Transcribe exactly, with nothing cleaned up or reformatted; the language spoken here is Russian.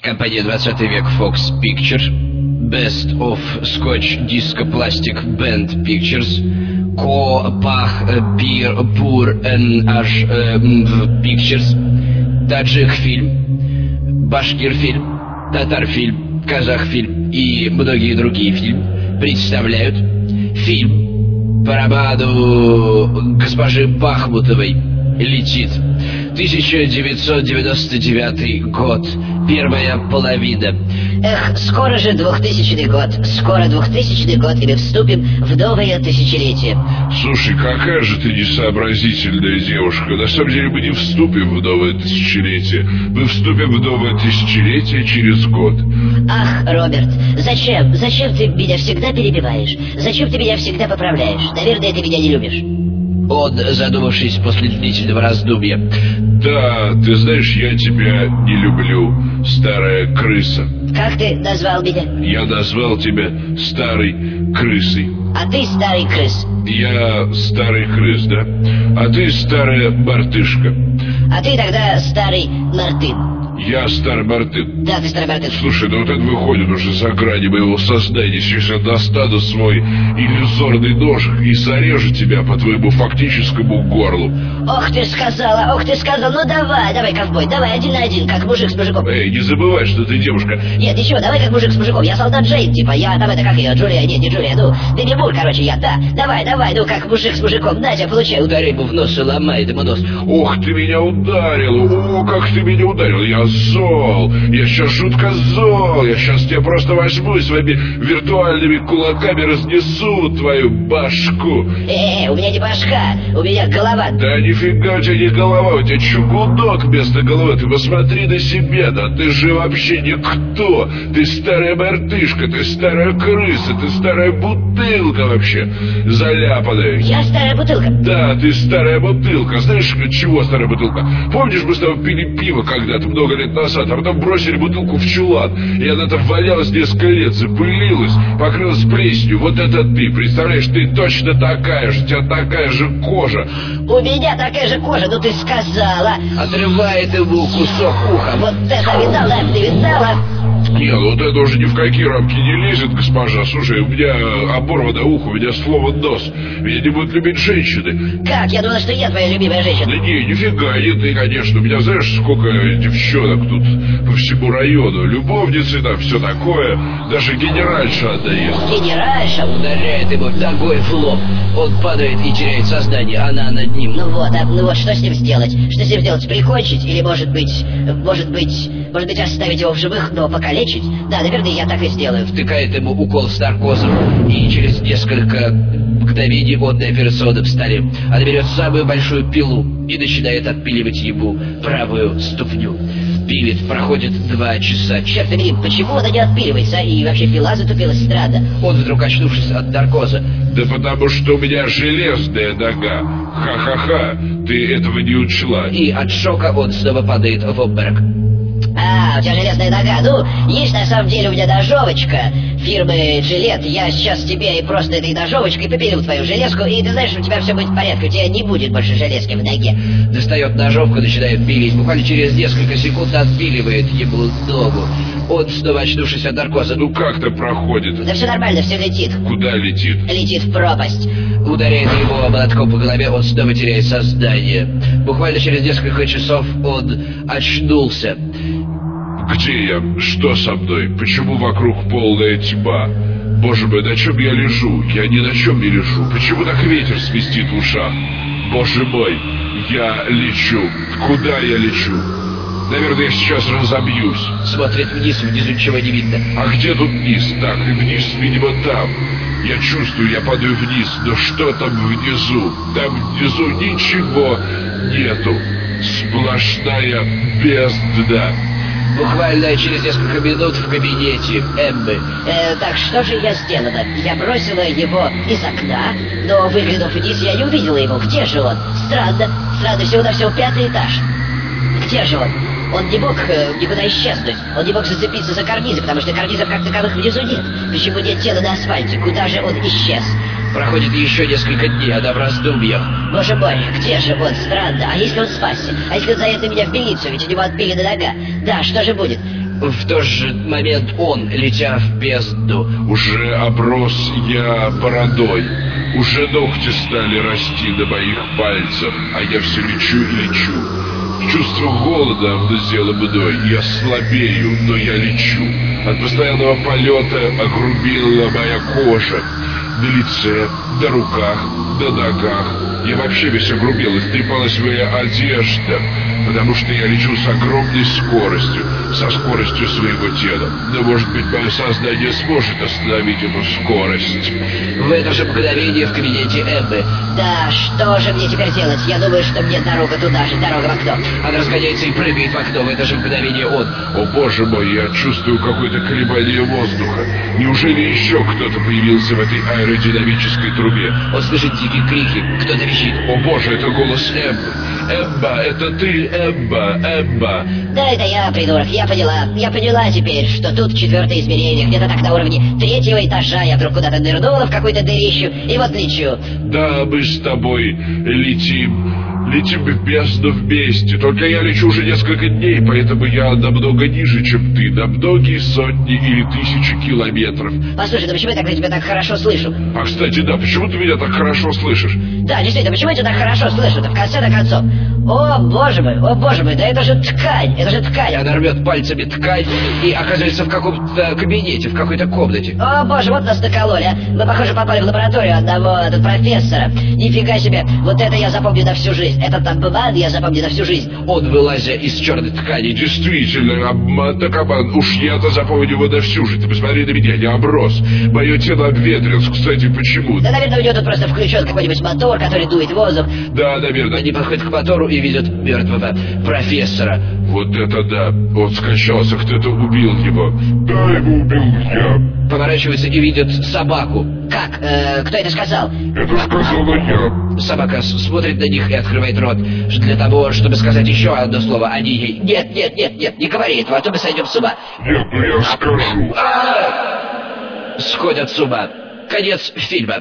Компания двадцатый век Fox Picture, Best of Scotch Disco Plastic Band Pictures, Ко Пах Пир Пур Н Аш Pictures, Таджик фильм, Башкир фильм, Татар фильм, Казах фильм и многие другие фильмы представляют фильм по роману госпожи Бахмутовой «Летит». тысяча девятьсот девяносто девятый год, первая половина. Эх, скоро же двухтысячный год, скоро двухтысячный год, и мы вступим в новое тысячелетие. Слушай, какая же ты несообразительная девушка. На самом деле мы не вступим в новое тысячелетие. Мы вступим в новое тысячелетие через год. Ах, Роберт, зачем? Зачем ты меня всегда перебиваешь? Зачем ты меня всегда поправляешь? Наверное, ты меня не любишь. Он, задумавшись после длительного раздумья: да, ты знаешь, я тебя не люблю, старая крыса. Как ты назвал меня? Я назвал тебя старой крысой. А ты старый крыс. Я старый крыс, да? А ты старая мартышка. А ты тогда старый мартын. Я старый мартын. Да, ты старый мартын. Слушай, ну вот это выходит уже за грани моего сознания. Сейчас я достану свой иллюзорный нож и зарежу тебя по твоему фактическому горлу. Ох ты сказала, ох ты сказала. Ну давай, давай, ковбой, давай один на один, как мужик с мужиком. Эй, не забывай, что ты девушка. Нет, ничего, давай как мужик с мужиком. Я солдат Джейн, типа, я там это как ее, Джулия, нет, не Джулия, ну, Деми Мур, короче, я, да. Давай, давай, ну как мужик с мужиком. На тебя, получай. Ударь ему в нос и ломает ему нос. Ох, ты меня ударил, о, как ты меня ударил. Я зол, я сейчас жутко зол. Я сейчас тебя просто возьму и своими виртуальными кулаками разнесу твою башку. Э, у меня не башка, у меня голова. Да нифига у тебя не голова, у тебя чугунок вместо головы. Ты посмотри на себя, да ты же вообще никто. Ты старая мартышка, ты старая крыса, ты старая бутылка вообще заляпанная. Я старая бутылка? Да, ты старая бутылка. Знаешь, чего старая бутылка? Помнишь, мы с тобой пили пиво когда-то много лет назад, а потом бросили бутылку в чулан, и она там валялась несколько лет, запылилась, покрылась плесенью. Вот это ты, представляешь, ты точно такая же, у тебя такая же кожа. У меня такая же кожа, ну ты сказала. Отрывает ему кусок уха. Вот это видала, ты видала? Нет, вот это уже ни в какие рамки не лезет, госпожа. Слушай, у меня оборвано ухо, у меня сломан нос. Меня не будут любить женщины. Как? Я думала, что я твоя любимая женщина. Да не, нифига, не ты, конечно. У меня знаешь, сколько девчонок тут по всему району. Любовницы там, все такое. Даже генеральша одна есть. Генеральша? Ударяет ему ногой в лоб. Он падает и теряет сознание, она над ним. Ну вот, а, ну вот, что с ним сделать? Что с ним сделать? Прикончить? Или, может быть, может быть, может быть, оставить его в живых, но покалечить? Да, наверное, я так и сделаю. Втыкает ему укол с наркозом, и через несколько мгновений он на операционном столе. Она берет самую большую пилу и начинает отпиливать ему правую ступню. Пилит, проходит два часа. Черт побери, почему она не отпиливается? И вообще пила затупилась, странно. Он вдруг, очнувшись от наркоза: да потому что у меня железная нога. Ха-ха-ха, ты этого не учла. И от шока он снова падает в обморок. А, у тебя железная нога. Ну, есть на самом деле у меня ножовочка фирмы Джилет. Я сейчас тебе просто этой ножовочкой попилю твою железку, и ты знаешь, у тебя все будет в порядке. У тебя не будет больше железки в ноге. Достает ножовку, начинает пилить. Буквально через несколько секунд отпиливает ему ногу. Он, снова очнувшись от наркоза: ну как-то проходит. Да все нормально, все летит. Куда летит? Летит в пропасть. Ударяет его молотком по голове, он снова теряет сознание. Буквально через несколько часов он очнулся. Где я? Что со мной? Почему вокруг полная тьма? Боже мой, на чем я лежу? Я ни на чем не лежу. Почему так ветер свистит в ушах? Боже мой, я лечу. Куда я лечу? Наверное, я сейчас разобьюсь. Смотрит вниз, внизу ничего не видно. А где тут вниз? Так, и вниз, видимо, там. Я чувствую, я падаю вниз. Но что там внизу? Там внизу ничего нету. Сплошная бездна. Буквально через несколько минут в кабинете Эммы. Э, так что же я сделала? Я бросила его из окна, но, выглянув вниз, я не увидела его. Где же он? Странно. Странно, всего-навсего пятый этаж. Где же он? Он не мог э, никуда исчезнуть. Он не мог зацепиться за карнизы, потому что карнизов как таковых внизу нет. Почему нет тела на асфальте? Куда же он исчез? Проходит еще несколько дней, она в раздумьях. Боже мой, где же он? Странно. А если он спасся? А если он заедет на меня в милицию, ведь у него отпилена нога? Да, что же будет? В тот же момент он, летя в бездну. Уже оброс я бородой, уже ногти стали расти на моих пальцах, а я все лечу и лечу. Чувство голода овладело мной, я слабею, но я лечу. От постоянного полета огрубела моя кожа. На лице, на руках, на ногах. Я вообще весь огрубел, истрепалась моя одежда, потому что я лечу с огромной скоростью, со скоростью своего тела. Но, может быть, мое сознание сможет остановить эту скорость. В это же мгновение в кабинете Эммы. Да, что же мне теперь делать? Я думаю, что мне дорога туда же, дорога в окно. Она разгоняется и прыгает в окно. В это же мгновение он. О, боже мой, я чувствую какое-то колебание воздуха. Неужели еще кто-то появился в этой аэродинамической трубе? Он слышит дикие крики. Кто-то визжит. О боже, это голос Эммы. Эмма, это ты, Эмма, Эмма. Да, это я, придурок, я поняла. Я поняла теперь, что тут четвертое измерение, где-то так на уровне третьего этажа. Я вдруг куда-то нырнула в какую-то дырищу, и вот лечу. Да, мы с тобой летим. Летим в бездну вместе. Только я лечу уже несколько дней, поэтому я намного ниже, чем ты. На многие сотни или тысячи километров. Послушай, ну почему я так, тебя так хорошо слышу? А, кстати, да, почему ты меня так хорошо слышишь? Да, действительно, почему я тебя так хорошо слышу-то в конце-то концов? О, боже мой, о, боже мой, да это же ткань, это же ткань. И она рвет пальцами ткань и оказывается в каком-то кабинете, в какой-то комнате. О, боже, вот нас накололи, а. Мы, похоже, попали в лабораторию одного тут профессора. Нифига себе, вот это я запомню на всю жизнь. Этот обман я запомню на всю жизнь. Он, вылазя из черной ткани. Действительно, обман так обман. Уж я-то запомню его на всю жизнь. Ты посмотри на меня, я оброс. Мое тело обветрилось, кстати, почему? Да, наверное, у него тут просто включен какой-нибудь мотор, который дует воздух. Да, наверное. Они подходят к мотору и видят мертвого профессора. Вот это да. Он скончался, кто-то убил его. Да, его убил я. Поворачиваются и видят собаку. Как? Э, кто это сказал? Это сказала я. Собака смотрит на них и открывает рот для того, чтобы сказать еще одно слово. Они ей: нет, нет, нет, нет, не говори этого, а то мы сойдем с ума. Нет, ну я скажу. Сходят с ума. Конец фильма.